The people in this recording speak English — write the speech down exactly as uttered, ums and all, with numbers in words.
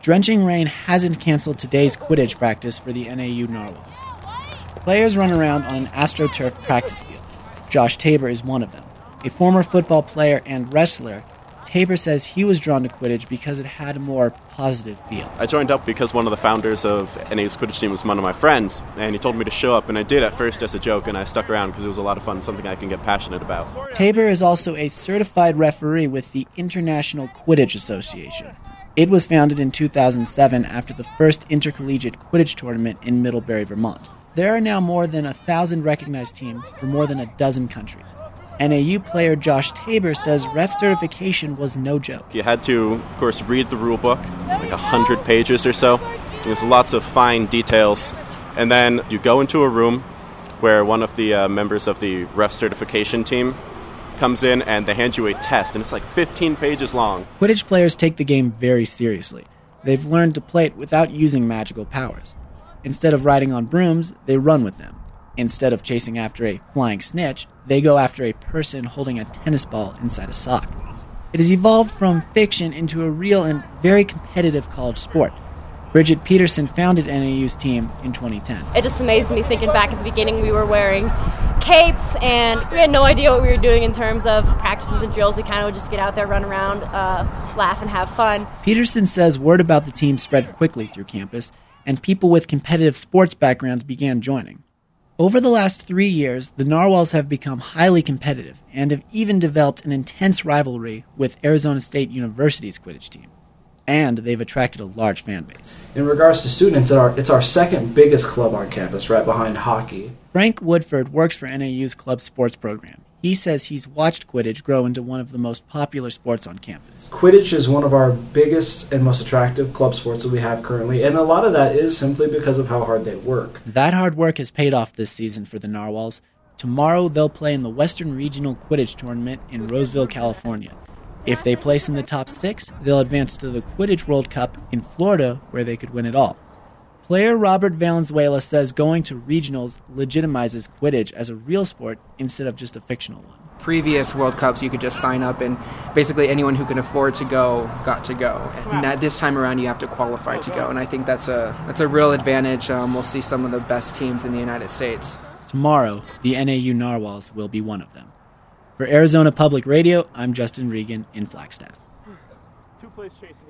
Drenching rain hasn't canceled today's Quidditch practice for the N A U Narwhals. Players run around on an AstroTurf practice field. Josh Tabor is one of them. A former football player and wrestler, Tabor says he was drawn to Quidditch because it had a more positive feel. I joined up because one of the founders of N A U's Quidditch team was one of my friends, and he told me to show up, and I did at first as a joke, and I stuck around because it was a lot of fun, something I can get passionate about. Tabor is also a certified referee with the International Quidditch Association. It was founded in two thousand seven after the first intercollegiate Quidditch tournament in Middlebury, Vermont. There are now more than a thousand recognized teams from more than a dozen countries. N A U player Josh Tabor says ref certification was no joke. You had to, of course, read the rule book, like a hundred pages or so. There's lots of fine details. And then you go into a room where one of the uh, members of the ref certification team comes in and they hand you a test, and it's like fifteen pages long. Quidditch players take the game very seriously. They've learned to play it without using magical powers. Instead of riding on brooms, they run with them. Instead of chasing after a flying snitch, they go after a person holding a tennis ball inside a sock. It has evolved from fiction into a real and very competitive college sport. Bridget Peterson founded N A U's team in twenty ten. It just amazed me thinking back at the beginning we were wearing capes and we had no idea what we were doing in terms of practices and drills. We kind of would just get out there, run around, uh, laugh and have fun. Peterson says word about the team spread quickly through campus and people with competitive sports backgrounds began joining. Over the last three years, the Narwhals have become highly competitive and have even developed an intense rivalry with Arizona State University's Quidditch team. And they've attracted a large fan base. In regards to students, it's our second biggest club on campus, right behind hockey. Frank Woodford works for N A U's club sports program. He says he's watched Quidditch grow into one of the most popular sports on campus. Quidditch is one of our biggest and most attractive club sports that we have currently, and a lot of that is simply because of how hard they work. That hard work has paid off this season for the Narwhals. Tomorrow they'll play in the Western Regional Quidditch Tournament in Roseville, California. If they place in the top six, they'll advance to the Quidditch World Cup in Florida, where they could win it all. Player Robert Valenzuela says going to regionals legitimizes Quidditch as a real sport instead of just a fictional one. Previous World Cups, you could just sign up, and basically anyone who can afford to go got to go. And that, this time around, you have to qualify to go, and I think that's a that's a real advantage. Um, we'll see some of the best teams in the United States. Tomorrow, the N A U Narwhals will be one of them. For Arizona Public Radio, I'm Justin Regan in Flagstaff. Two plays chasing.